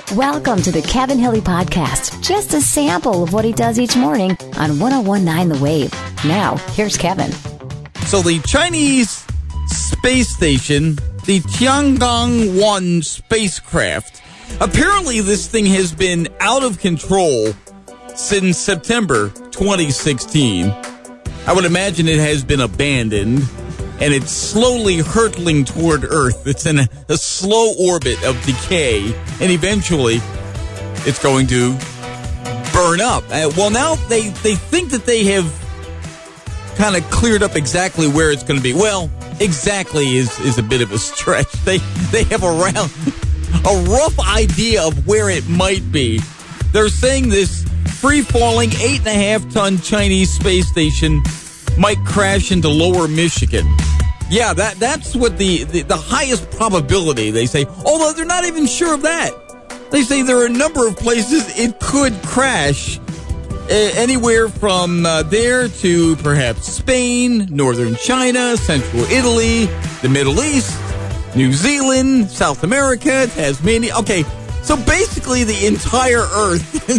Welcome to the Kevin Hilly Podcast. Just a sample of what he does each morning on 101.9 The Wave. Now, here's Kevin. So the Chinese space station, the Tiangong-1 spacecraft, apparently this thing has been out of control since September 2016. I would imagine it has been abandoned, and it's slowly hurtling toward Earth. It's in a slow orbit of decay, and eventually it's going to burn up. Well, now they think that they have kind of cleared up exactly where it's going to be. Well, exactly is a bit of a stretch. They have a rough idea of where it might be. They're saying this free-falling 8.5-ton Chinese space station might crash into lower Michigan. Yeah, that's what the highest probability, they say. Although they're not even sure of that. They say there are a number of places it could crash. Anywhere from there to perhaps Spain, northern China, central Italy, the Middle East, New Zealand, South America, Tasmania. Okay, so basically the entire Earth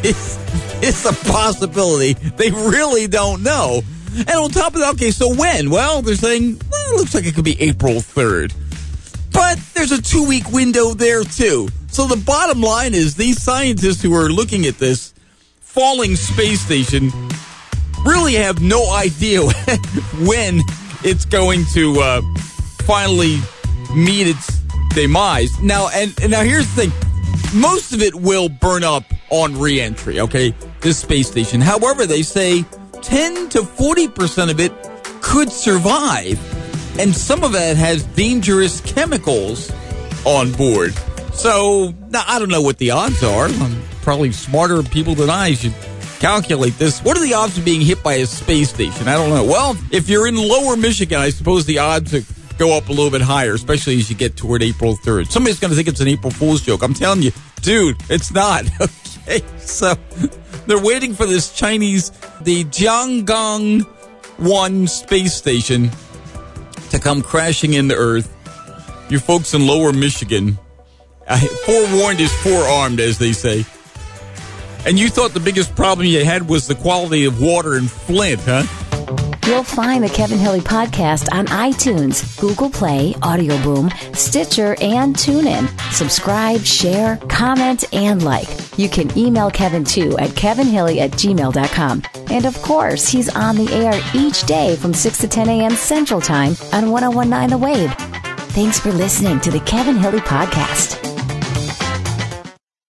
is a possibility. They really don't know. And on top of that, okay, so when? Well, they're saying, it looks like it could be April 3rd. But there's a 2-week window there, too. So the bottom line is these scientists who are looking at this falling space station really have no idea when it's going to finally meet its demise. Now, now here's the thing. Most of it will burn up on re-entry, okay, this space station. However, they say 10 to 40% of it could survive, and some of it has dangerous chemicals on board. So, now, I don't know what the odds are. Probably smarter people than I should calculate this. What are the odds of being hit by a space station? I don't know. Well, if you're in lower Michigan, I suppose the odds go up a little bit higher, especially as you get toward April 3rd. Somebody's going to think it's an April Fool's joke. I'm telling you, dude, it's not. Okay, so they're waiting for this Chinese, the Tiangong-1 space station to come crashing into Earth. You folks in lower Michigan, forewarned is forearmed, as they say. And you thought the biggest problem you had was the quality of water in Flint, huh? You'll find the Kevin Hilly Podcast on iTunes, Google Play, Audio Boom, Stitcher, and TuneIn. Subscribe, share, comment, and like. You can email Kevin, too, at kevinhilly@gmail.com. And, of course, he's on the air each day from 6 to 10 a.m. Central Time on 101.9 The Wave. Thanks for listening to the Kevin Hilly Podcast.